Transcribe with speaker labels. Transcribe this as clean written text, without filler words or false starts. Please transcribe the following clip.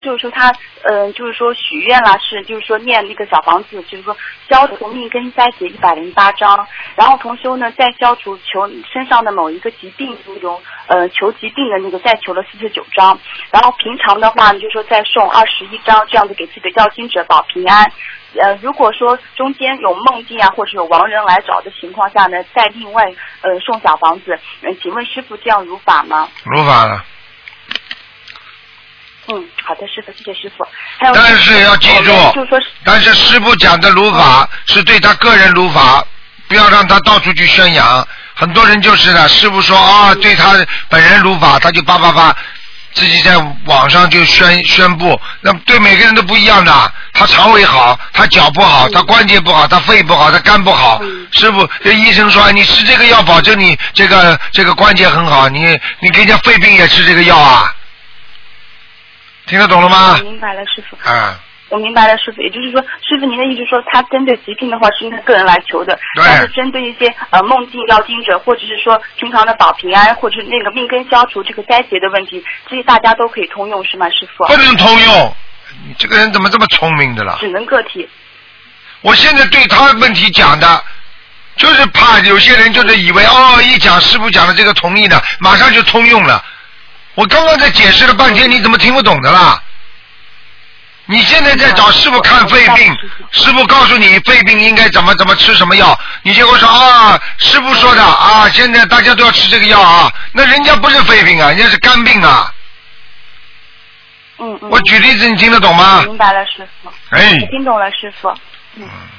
Speaker 1: 就是说他就是说许愿啦，是就是说念那个小房子，就是说消除命根灾劫108章，然后同修呢再消除求身上的某一个疾病那种求疾病的那个再求了49章，然后平常的话呢就说再送21章，这样子给自己的要经者保平安。如果说中间有梦境啊，或者有亡人来找的情况下呢，再另外送小房子。请问师父这样如法吗？
Speaker 2: 如法了。
Speaker 1: 好的，师父，谢谢师父。还有，
Speaker 2: 但是要记住，但是师父讲的如法是对他个人如法，不要让他到处去宣扬。很多人就是的，师父说对他本人如法，他就叭自己在网上就宣布，那对每个人都不一样的。他肠胃好，他脚不好，他关节不好，他肺不好，他肝不好。师傅，这医生说你吃这个药保证你这个关节很好，你给人家肺病也吃这个药啊？听得懂了吗？
Speaker 1: 我明白了，师傅。我明白了，师傅。也就是说，师傅您的意思说，他针对疾病的话是应该个人来求的，但是针对一些梦境要经者，或者是说平常的保平安，或者是那个命根消除这个灾劫的问题，这些大家都可以通用，是吗，师傅？
Speaker 2: 不能通用，你这个人怎么这么聪明的了？
Speaker 1: 只能个体。我
Speaker 2: 现在对他问题讲的，就是怕有些人就是以为一讲师傅讲的这个同意的，马上就通用了。我刚刚在解释了半天，你怎么听不懂的啦？你现在在找师傅看肺病，师傅告诉你肺病应该怎么吃什么药，你结果说师傅说的现在大家都要吃这个药啊，那人家不是肺病啊，人家是肝病啊。我举例子你听得懂吗？
Speaker 1: 明白了，师傅。我听懂了，师傅。